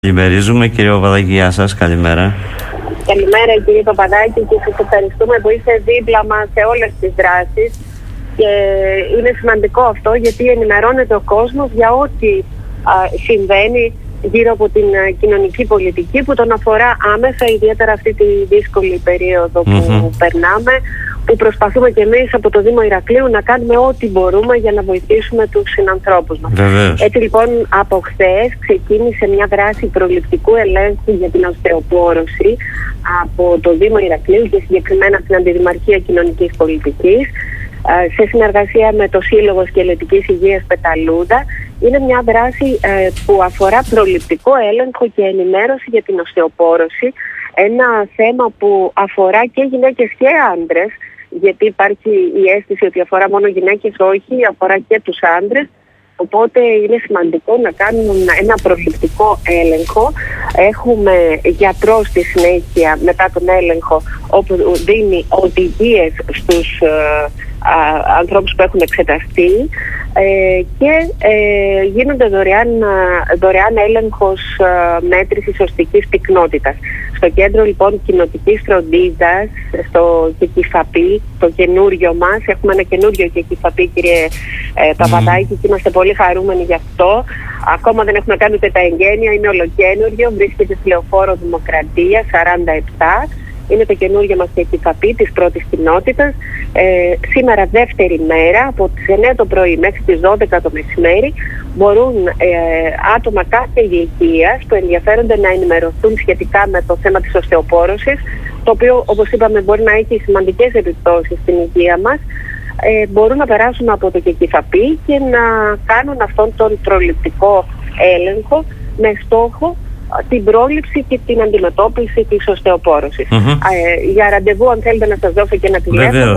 Καλημερίζουμε, κύριε Παπαδάκη, γεια σας, καλημέρα. Καλημέρα, κύριε Παπαδάκη, και σας ευχαριστούμε που είστε δίπλα μας σε όλες τις δράσεις. Και είναι σημαντικό αυτό, γιατί ενημερώνεται ο κόσμος για ό,τι συμβαίνει γύρω από την κοινωνική πολιτική που τον αφορά άμεσα, ιδιαίτερα αυτή τη δύσκολη περίοδο που περνάμε, που προσπαθούμε και εμείς από το Δήμο Ηρακλείου να κάνουμε ό,τι μπορούμε για να βοηθήσουμε τους συνανθρώπους μας. Βεβαίως. Έτσι λοιπόν, από χθες ξεκίνησε μια δράση προληπτικού ελέγχου για την οστεοπόρωση από το Δήμο Ηρακλείου και συγκεκριμένα την Αντιδημαρχία Κοινωνικής Πολιτικής, σε συνεργασία με το Σύλλογο Σκελετικής Υγείας Πεταλούδα. Είναι μια δράση που αφορά προληπτικό έλεγχο και ενημέρωση για την οστεοπόρωση, ένα θέμα που αφορά και γυναίκες και άντρες, γιατί υπάρχει η αίσθηση ότι αφορά μόνο γυναίκες, όχι, αφορά και τους άντρες. Οπότε είναι σημαντικό να κάνουν ένα προληπτικό έλεγχο. Έχουμε γιατρό στη συνέχεια μετά τον έλεγχο, όπου δίνει οδηγίες στους ανθρώπους που έχουν εξεταστεί και γίνονται δωρεάν έλεγχος μέτρησης οστικής πυκνότητας. Στο κέντρο λοιπόν κοινοτικής φροντίδας, στο Κεκυφαπή, το καινούριο μας, έχουμε ένα καινούριο Κεκυφαπή, κύριε Παπαδάκη, και είμαστε πολύ χαρούμενοι γι' αυτό. Ακόμα δεν έχουμε κάνει ούτε τα εγγένεια, είναι ολοκένουριο, βρίσκεται στη Λεωφόρο Δημοκρατία 47. Είναι το καινούργιο μας Κεκυφαπή της πρώτης κοινότητας. Σήμερα δεύτερη μέρα, από τις 9 το πρωί μέχρι τις 12 το μεσημέρι, μπορούν άτομα κάθε ηλικίας που ενδιαφέρονται να ενημερωθούν σχετικά με το θέμα της οστεοπόρωσης, το οποίο, όπως είπαμε, μπορεί να έχει σημαντικές επιπτώσεις στην υγεία μας. Μπορούν να περάσουν από το Κεκυφαπή και να κάνουν αυτόν τον προληπτικό έλεγχο με στόχο την πρόληψη και την αντιμετώπιση της οστεοπόρωσης. Για ραντεβού, αν θέλετε να σας δώσω και ένα τηλέφωνο,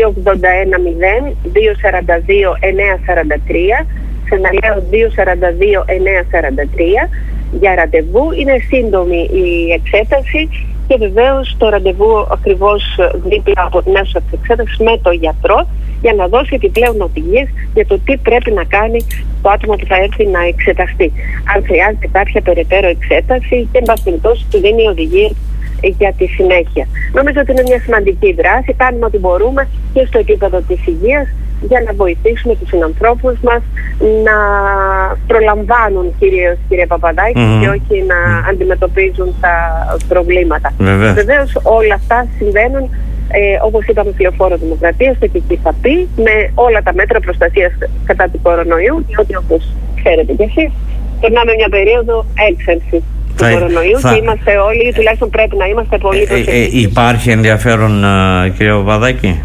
281-0, 242-943, ξαναλέω 242-943, για ραντεβού. Είναι σύντομη η εξέταση και βεβαίως το ραντεβού ακριβώς δίπλα από την αίθουσα της εξέτασης με τον γιατρό, για να δώσει επιπλέον οδηγίες για το τι πρέπει να κάνει το άτομο που θα έρθει να εξεταστεί. Αν χρειάζεται κάποια περαιτέρω εξέταση και εν πάση περιπτώσει του δίνει οδηγίες για τη συνέχεια. Νομίζω ότι είναι μια σημαντική δράση. Κάνουμε ό,τι μπορούμε και στο επίπεδο της υγείας για να βοηθήσουμε τους συνανθρώπους μας να προλαμβάνουν κυρίως, κύριε Παπαδάκη, και όχι να αντιμετωπίζουν τα προβλήματα. Βεβαίως όλα αυτά συμβαίνουν, όπως είπαμε, στη Λεωφόρο Δημοκρατίας, στο Κεκυφαπή, με όλα τα μέτρα προστασίας κατά του κορονοϊού, διότι όπως ξέρετε κι εσείς, περνάμε μια περίοδο έξαρσης του κορονοϊού και είμαστε όλοι, τουλάχιστον πρέπει να είμαστε πολύ προσεκτικοί. Υπάρχει ενδιαφέρον, κύριε Παπαδάκη?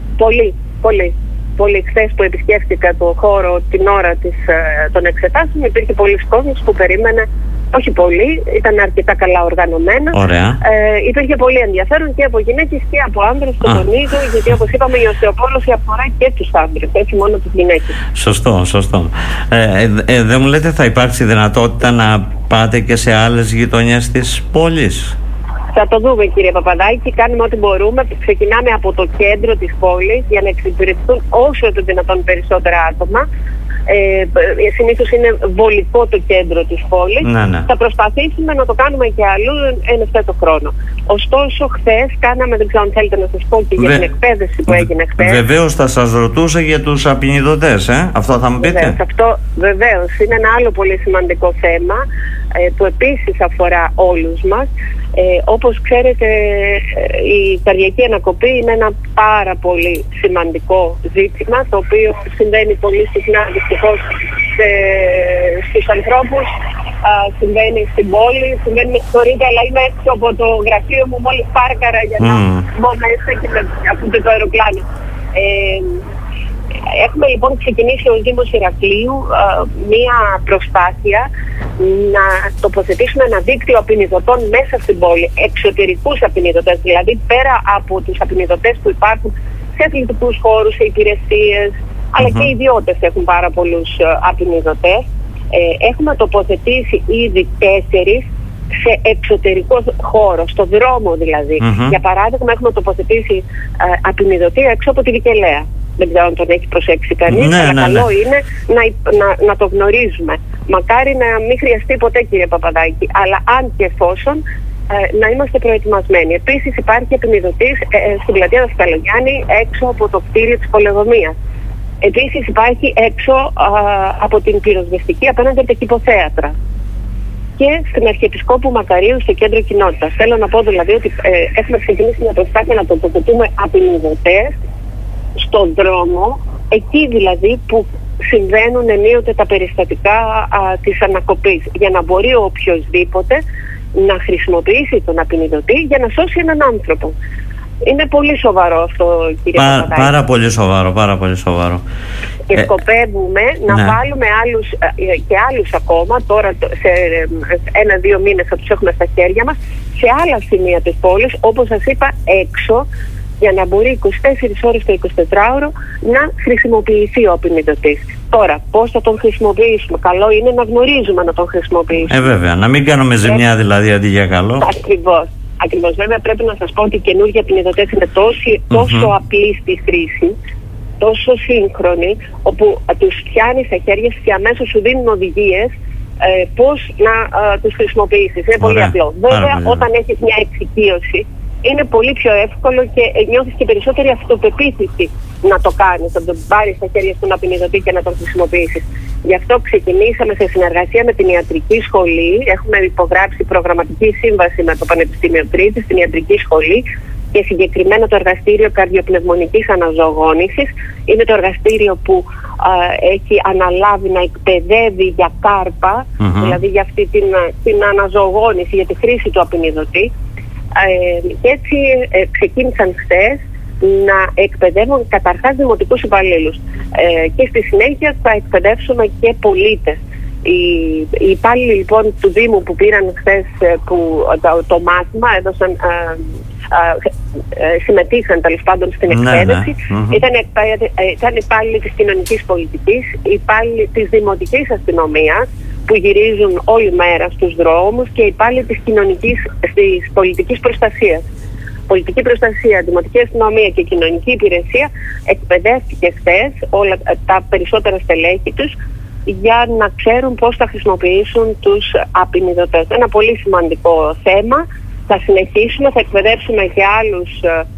Πολύ. Χθες που επισκέφτηκα το χώρο την ώρα των εξετάσεων, υπήρχε πολλοί κόσμος που περίμενε. Όχι πολύ, ήταν αρκετά καλά οργανωμένα. Υπήρχε πολύ ενδιαφέρον και από γυναίκες και από άντρες, το τονίζω, γιατί όπως είπαμε η οστεοπόρωση αφορά και τους άντρες, όχι μόνο τις γυναίκες. Σωστό. Δεν μου λέτε, θα υπάρξει δυνατότητα να πάτε και σε άλλες γειτονιές της πόλης? Θα το δούμε, κύριε Παπαδάκη, κάνουμε ό,τι μπορούμε. Ξεκινάμε από το κέντρο της πόλης για να εξυπηρετηθούν όσο το δυνατόν περισσότερα άτομα. Συνήθως είναι βολικό το κέντρο της πόλης. Θα προσπαθήσουμε να το κάνουμε και αλλού εν ευθέτω χρόνο. Ωστόσο, χθες κάναμε, δεν ξέρω αν θέλετε να σας πω και για την εκπαίδευση που έγινε χθες. Βεβαίως θα σας ρωτούσα για τους απεινιδωτές, αυτό θα μου πείτε? Βεβαίως, είναι ένα άλλο πολύ σημαντικό θέμα που επίσης αφορά όλους μας. Όπως ξέρετε, η καρδιακή ανακοπή είναι ένα πάρα πολύ σημαντικό ζήτημα, το οποίο συμβαίνει πολύ συχνά δυστυχώς στους ανθρώπους, συμβαίνει στην πόλη, συμβαίνει με συγχωρείτε, αλλά είμαι έξω από το γραφείο μου, μόλις πάρκαρα για να μπω μέσα και να ακούτε το αεροπλάνο. Έχουμε λοιπόν ξεκινήσει ως Δήμος Ηρακλείου μία προσπάθεια να τοποθετήσουμε ένα δίκτυο απεινιδωτών μέσα στην πόλη, εξωτερικούς απεινιδωτές, δηλαδή πέρα από τους απεινιδωτές που υπάρχουν σε αθλητικούς χώρους, σε υπηρεσίες, αλλά και οι ιδιώτες έχουν πάρα πολλούς απεινιδωτές. Έχουμε τοποθετήσει ήδη 4 σε εξωτερικό χώρο, στο δρόμο δηλαδή. Για παράδειγμα, έχουμε τοποθετήσει απεινιδωτή έξω από τη Βικελαία. Δεν ξέρω αν τον έχει προσέξει κανείς, αλλά καλό είναι να το γνωρίζουμε Μακάρι να μην χρειαστεί ποτέ, κύριε Παπαδάκη, αλλά αν και εφόσον, να είμαστε προετοιμασμένοι. Επίσης υπάρχει επιμηδωτής στην πλατεία Δασκαλογιάννη, έξω από το κτίριο της πολεοδομίας. Επίσης υπάρχει έξω από την πυροσβεστική, απέναντι από τα κηποθέατρα. Και στην Αρχιεπισκόπου Μακαρίου, στο κέντρο κοινότητας. Θέλω να πω δηλαδή ότι έχουμε ξεκινήσει μια προσπάθεια να τοποθετούμε απεινιδωτές στον δρόμο, εκεί δηλαδή που συμβαίνουν ενίοτε τα περιστατικά της ανακοπής, για να μπορεί ο οποιοσδήποτε να χρησιμοποιήσει τον απεινιδωτή για να σώσει έναν άνθρωπο. Είναι πολύ σοβαρό αυτό, κύριε Παπαδάκη. Πάρα πολύ σοβαρό, πάρα πολύ σοβαρό. Και σκοπεύουμε να βάλουμε άλλους και άλλους ακόμα, τώρα σε 1-2 μήνες θα τους έχουμε στα χέρια μας, σε άλλα σημεία της πόλης, όπως σας είπα, έξω, για να μπορεί 24 ώρες το 24ωρο να χρησιμοποιηθεί ο απεινιδωτής. Τώρα, πώς θα τον χρησιμοποιήσουμε? Καλό είναι να γνωρίζουμε να τον χρησιμοποιήσουμε. Βέβαια, να μην κάνουμε ζημιά δηλαδή αντί για καλό. Ακριβώς. Βέβαια πρέπει να σας πω ότι οι καινούργιοι απεινιδωτές είναι τόσο απλοί στη χρήση, τόσο σύγχρονοι, όπου τους πιάνει στα χέρια και αμέσως σου δίνουν οδηγίες πώς να τους χρησιμοποιήσεις. Είναι πολύ απλό. Βέβαια, όταν έχεις μια εξοικείωση, είναι πολύ πιο εύκολο και νιώθεις και περισσότερη αυτοπεποίθηση να το κάνεις, να τον πάρεις στα χέρια στον απεινιδωτή και να τον χρησιμοποιήσεις. Γι' αυτό ξεκινήσαμε σε συνεργασία με την Ιατρική Σχολή. Έχουμε υπογράψει προγραμματική σύμβαση με το Πανεπιστήμιο Κρήτης, την Ιατρική Σχολή, και συγκεκριμένα το εργαστήριο καρδιοπνευμονικής αναζωογόνησης. Είναι το εργαστήριο που έχει αναλάβει να εκπαιδεύει για κάρπα, δηλαδή για αυτή την αναζωογόνηση, για τη χρήση του απεινιδωτή. Και έτσι ξεκίνησαν χθες να εκπαιδεύουν καταρχάς δημοτικούς υπαλλήλους, και στη συνέχεια θα εκπαιδεύσουμε και πολίτες. Οι υπάλληλοι λοιπόν του Δήμου που πήραν χθες το μάθημα, συμμετείχαν τέλος πάντων στην εκπαίδευση, ήταν υπάλληλοι της κοινωνικής πολιτικής, υπάλληλοι της δημοτικής αστυνομίας που γυρίζουν όλη μέρα στους δρόμους και υπάλληλοι της πολιτικής προστασίας. Πολιτική προστασία, δημοτική αστυνομία και κοινωνική υπηρεσία εκπαιδεύτηκε χθες όλα τα περισσότερα στελέχη τους για να ξέρουν πώς θα χρησιμοποιήσουν τους απεινιδωτές. Ένα πολύ σημαντικό θέμα. Θα συνεχίσουμε, θα εκπαιδεύσουμε και άλλους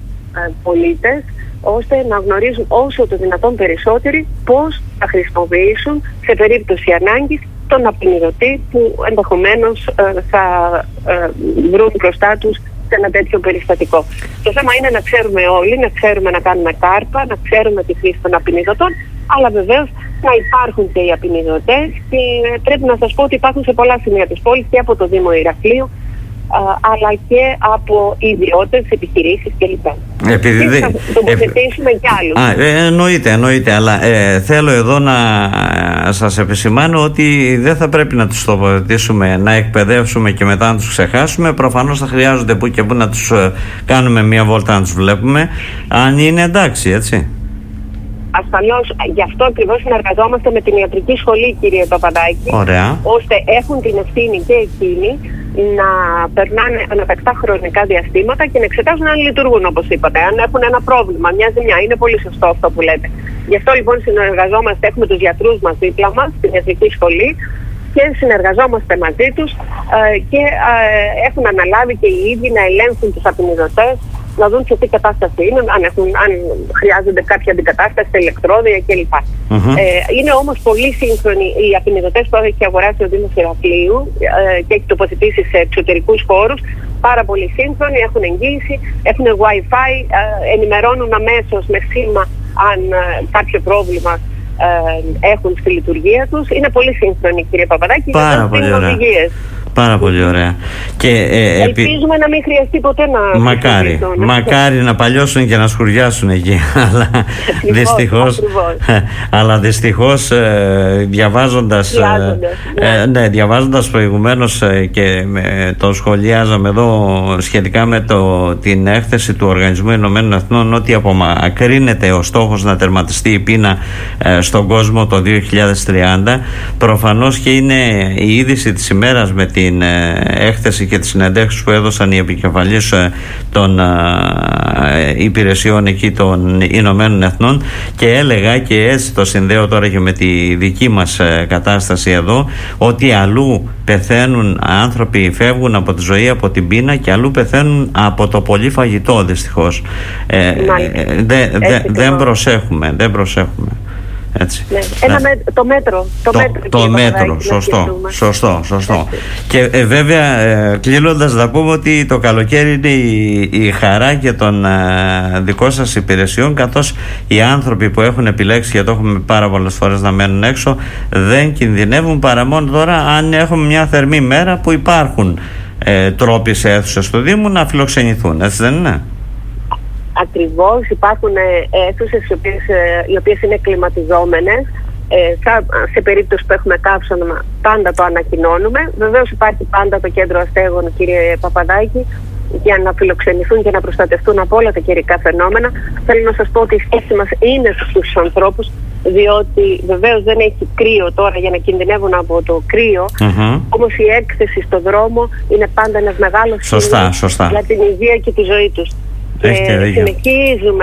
πολίτες, ώστε να γνωρίζουν όσο το δυνατόν περισσότεροι πώς θα χρησιμοποιήσουν σε περίπτωση ανάγκης τον απεινιδωτή που ενδεχομένως θα βρουν μπροστά τους σε ένα τέτοιο περιστατικό. Το θέμα είναι να ξέρουμε όλοι, να ξέρουμε να κάνουμε κάρπα, να ξέρουμε τη χρήση των απεινιδωτών, αλλά βεβαίως να υπάρχουν και οι απεινιδωτές, και πρέπει να σας πω ότι υπάρχουν σε πολλά σημεία της πόλης και από το Δήμο Ηρακλείου, αλλά και από ιδιώτες, επιχειρήσεις κλπ. Επειδή θα τοποθετήσουμε κι άλλους. Εννοείται, αλλά θέλω εδώ να σας επισημάνω ότι δεν θα πρέπει να τους τοποθετήσουμε, να εκπαιδεύσουμε και μετά να τους ξεχάσουμε. Προφανώς θα χρειάζονται που και που να τους κάνουμε μια βόλτα να τους βλέπουμε, αν είναι εντάξει, έτσι. Ασφαλώς, γι' αυτό ακριβώς συνεργαζόμαστε με την Ιατρική Σχολή, κύριε Παπαδάκη. Ωραία. Ώστε έχουν την ευθύνη και εκείνοι να περνάνε ανατακτά χρονικά διαστήματα και να εξετάζουν αν λειτουργούν, όπως είπατε. Αν έχουν ένα πρόβλημα, μια ζημιά. Είναι πολύ σωστό αυτό που λέτε. Γι' αυτό λοιπόν συνεργαζόμαστε, έχουμε τους γιατρούς μας δίπλα μας στην Ιατρική Σχολή και συνεργαζόμαστε μαζί τους και έχουν αναλάβει και οι ίδιοι να ελέγχουν τους απεινιδωτές, να δουν σε τι κατάσταση είναι, αν χρειάζονται κάποια αντικατάσταση, ηλεκτρόδια κλπ. Είναι όμως πολύ σύγχρονοι οι απεινιδωτές που έχει αγοράσει ο Δήμος Ηρακλείου και έχει τοποθετήσει σε εξωτερικούς χώρους. Πάρα πολύ σύγχρονοι, έχουν εγγύηση, έχουν Wi-Fi, ενημερώνουν αμέσως με σήμα αν κάποιο πρόβλημα έχουν στη λειτουργία τους. Είναι πολύ σύγχρονοι, κύριε Παπαδάκη, και δεν δίνουν οδηγίες. Πάρα πολύ ωραία. Και, ελπίζουμε να μην χρειαστεί ποτέ να... Μακάρι να παλιώσουν και να σκουριάσουν εκεί. Αλλά δυστυχώς διαβάζοντας προηγουμένως και το σχολιάζαμε εδώ σχετικά με την έκθεση του Οργανισμού Ηνωμένων Εθνών, ότι απομακρύνεται ο στόχος να τερματιστεί η πείνα στον κόσμο το 2030. Προφανώς και είναι η είδηση της ημέρας με την έκθεση και τις συνεντεύξεις που έδωσαν οι επικεφαλείς των υπηρεσιών εκεί των Ηνωμένων Εθνών, και έλεγα, και έτσι το συνδέω τώρα και με τη δική μας κατάσταση εδώ, ότι αλλού πεθαίνουν άνθρωποι, φεύγουν από τη ζωή από την πείνα, και αλλού πεθαίνουν από το πολύ φαγητό, δυστυχώς. Δεν προσέχουμε. Έτσι. Ναι. Το μέτρο. Σωστό. Και βέβαια, κλείνοντας, να πούμε ότι το καλοκαίρι είναι η χαρά και των δικών σας υπηρεσιών, καθώς οι άνθρωποι που έχουν επιλέξει, και το έχουμε πάρα πολλές φορές, να μένουν έξω, δεν κινδυνεύουν, παρά μόνο τώρα αν έχουμε μια θερμή μέρα που υπάρχουν τρόποι σε αίθουσες του Δήμου να φιλοξενηθούν, έτσι δεν είναι? Ακριβώς, υπάρχουν αίθουσες οι οποίες είναι κλιματιζόμενες. Σε περίπτωση που έχουμε καύσωνα, πάντα το ανακοινώνουμε. Βεβαίως υπάρχει πάντα το κέντρο αστέγων, κύριε Παπαδάκη, για να φιλοξενηθούν και να προστατευτούν από όλα τα καιρικά φαινόμενα. Θέλω να σας πω ότι η σχέση μας είναι στους ανθρώπους, διότι βεβαίως δεν έχει κρύο τώρα για να κινδυνεύουν από το κρύο, όμως η έκθεση στον δρόμο είναι πάντα ένας μεγάλος κίνδυνος για την υγεία και τη ζωή τους. Και συνεχίζουμε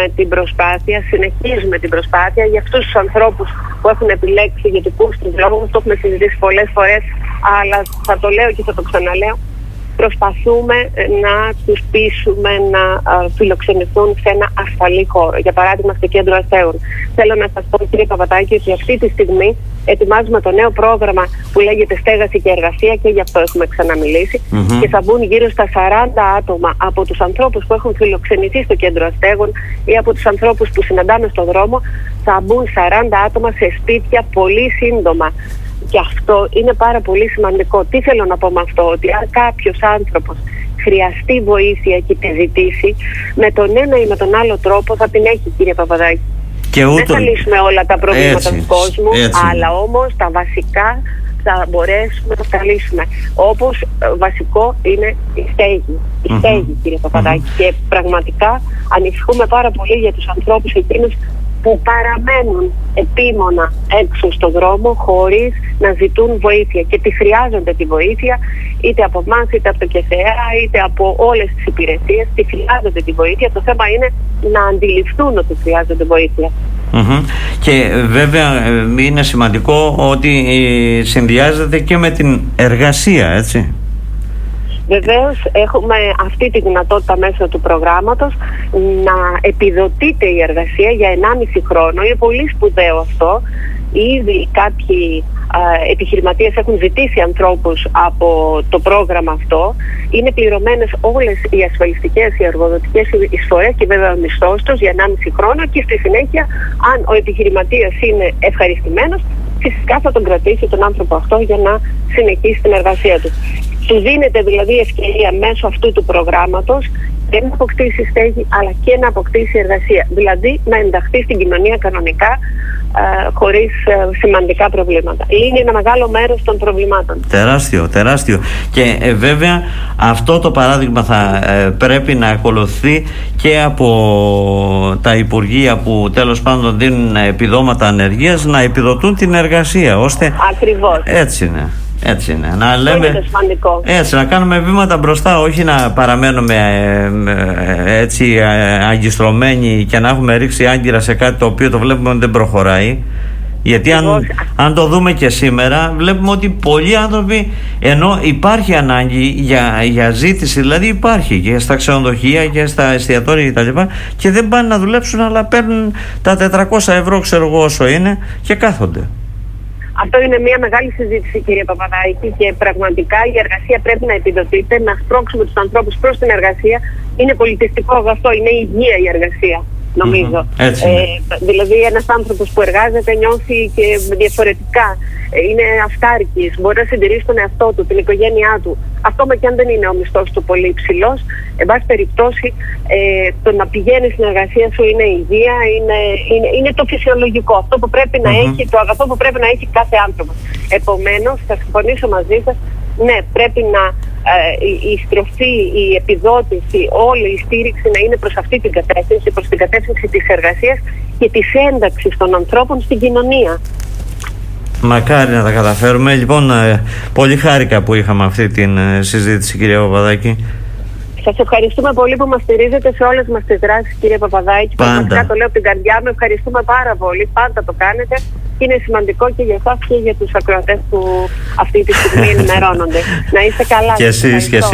την προσπάθεια για αυτούς τους ανθρώπους που έχουν επιλέξει ηγετικούς τους λόγους. Το έχουμε συζητήσει πολλές φορές, αλλά θα το λέω και θα το ξαναλέω. Προσπαθούμε να τους πείσουμε να φιλοξενηθούν σε ένα ασφαλή χώρο. Για παράδειγμα, στο κέντρο αστέγων. Θέλω να σας πω, κύριε Παπαδάκη, ότι αυτή τη στιγμή ετοιμάζουμε το νέο πρόγραμμα που λέγεται Στέγαση και Εργασία, και γι' αυτό έχουμε ξαναμιλήσει. Και θα μπουν γύρω στα 40 άτομα από τους ανθρώπους που έχουν φιλοξενηθεί στο κέντρο αστέγων ή από τους ανθρώπους που συναντάμε στον δρόμο. Θα μπουν 40 άτομα σε σπίτια πολύ σύντομα. Και αυτό είναι πάρα πολύ σημαντικό. Τι θέλω να πω με αυτό? Ότι αν κάποιος άνθρωπος χρειαστεί βοήθεια και τη ζητήσει, με τον ένα ή με τον άλλο τρόπο θα την έχει, κύριε Παπαδάκη. Δεν θα λύσουμε όλα τα προβλήματα του κόσμου, αλλά όμως τα βασικά θα μπορέσουμε να τα λύσουμε. Όπως βασικό είναι η στέγη, κύριε Παπαδάκη. Και πραγματικά ανησυχούμε πάρα πολύ για τους ανθρώπους εκείνους που παραμένουν επίμονα έξω στον δρόμο χωρίς να ζητούν βοήθεια, και τη χρειάζονται τη βοήθεια, είτε από εμάς, είτε από το ΚΕΘΕΑ, είτε από όλες τις υπηρεσίες. Τη χρειάζονται τη βοήθεια. Το θέμα είναι να αντιληφθούν ότι χρειάζονται βοήθεια. Και βέβαια είναι σημαντικό ότι συνδυάζεται και με την εργασία, έτσι. Βεβαίως έχουμε αυτή τη δυνατότητα μέσω του προγράμματος να επιδοτείται η εργασία για 1,5 χρόνο. Είναι πολύ σπουδαίο αυτό. Ήδη κάποιοι επιχειρηματίες έχουν ζητήσει ανθρώπους από το πρόγραμμα αυτό. Είναι πληρωμένες όλες οι ασφαλιστικές, οι εργοδοτικές εισφορές και βέβαια ο μισθός τους για 1,5 χρόνο, και στη συνέχεια, αν ο επιχειρηματίας είναι ευχαριστημένος, φυσικά θα τον κρατήσει τον άνθρωπο αυτό για να συνεχίσει την εργασία του. Του δίνεται δηλαδή ευκαιρία μέσω αυτού του προγράμματος και να αποκτήσει στέγη, αλλά και να αποκτήσει εργασία. Δηλαδή να ενταχθεί στην κοινωνία κανονικά, χωρίς σημαντικά προβλήματα. Είναι ένα μεγάλο μέρος των προβλημάτων. Τεράστιο. Και βέβαια αυτό το παράδειγμα θα πρέπει να ακολουθεί και από τα υπουργεία που τέλος πάντων δίνουν επιδόματα ανεργίας, να επιδοτούν την εργασία, ώστε... Ακριβώς. Έτσι είναι. Να λέμε, έτσι, να κάνουμε βήματα μπροστά, όχι να παραμένουμε έτσι αγκιστρωμένοι και να έχουμε ρίξει άγκυρα σε κάτι το οποίο το βλέπουμε ότι δεν προχωράει. Γιατί αν το δούμε και σήμερα, βλέπουμε ότι πολλοί άνθρωποι, ενώ υπάρχει ανάγκη για ζήτηση, δηλαδή υπάρχει και στα ξενοδοχεία και στα εστιατόρια κτλ., και δεν πάνε να δουλέψουν, αλλά παίρνουν τα 400 ευρώ, ξέρω εγώ όσο είναι, και κάθονται. Αυτό είναι μια μεγάλη συζήτηση, κύριε Παπαδάκη, και πραγματικά η εργασία πρέπει να επιδοτείται, να σπρώξουμε τους ανθρώπους προς την εργασία. Είναι πολιτιστικό αγαθό, είναι υγεία η εργασία, νομίζω. Δηλαδή ένας άνθρωπος που εργάζεται νιώθει και διαφορετικά. Είναι αυτάρκης, μπορεί να συντηρήσει τον εαυτό του, την οικογένειά του. Ακόμα και αν δεν είναι ο μισθός του πολύ υψηλός, εν πάση περιπτώσει, το να πηγαίνει στην εργασία σου είναι υγεία, είναι το φυσιολογικό, αυτό που πρέπει να έχει, το αγαθό που πρέπει να έχει κάθε άνθρωπος. Επομένως, θα συμφωνήσω μαζί σας, ναι, πρέπει η στροφή, η επιδότηση, όλη η στήριξη να είναι προς αυτή την κατεύθυνση, προς την κατεύθυνση της εργασίας και της ένταξης των ανθρώπων στην κοινωνία. Μακάρι να τα καταφέρουμε. Λοιπόν, πολύ χάρηκα που είχαμε αυτή την συζήτηση, κυρία Παπαδάκη. Σας ευχαριστούμε πολύ που μας στηρίζετε σε όλες μας τις δράσεις, κύριε Παπαδάκη. Πραγματικά το λέω από την καρδιά μου. Ευχαριστούμε πάρα πολύ. Πάντα το κάνετε. Και είναι σημαντικό και για εσάς και για τους ακροατές που αυτή τη στιγμή ενημερώνονται. Να είστε καλά. Και εσείς,